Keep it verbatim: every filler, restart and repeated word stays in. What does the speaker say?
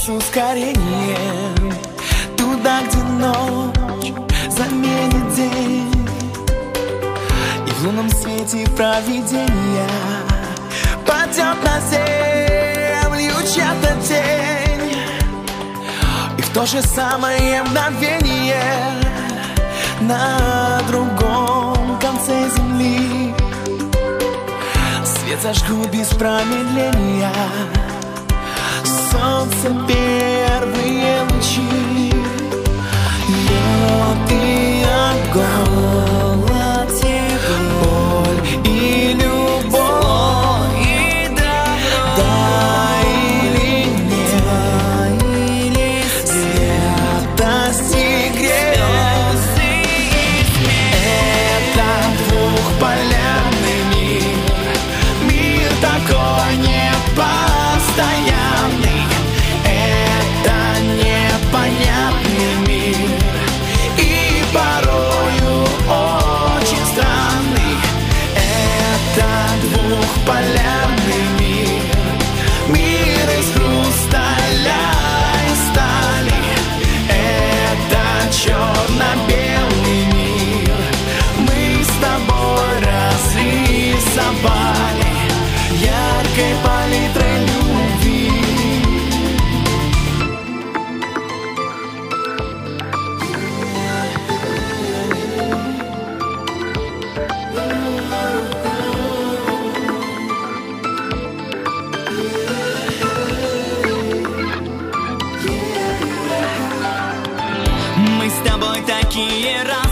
с ускорением туда, где ночь заменит день, и в лунном свете провидения падет на землю чья-то тень. И в то же самое мгновение на другом конце земли свет зажгут без промедления, солнце первые лучи. Лед и огонь, боль и любовь, и добро, да или нет, святость и грех. Это двухполярный мир, мир такой непостоянный. Это непонятный мир и порою очень странный. Это двухполярный мир, мир из хрусталя и стали. Это черно-белый мир, мы с тобой разрисовали яркой палитрой любви. Мы с тобой такие разные.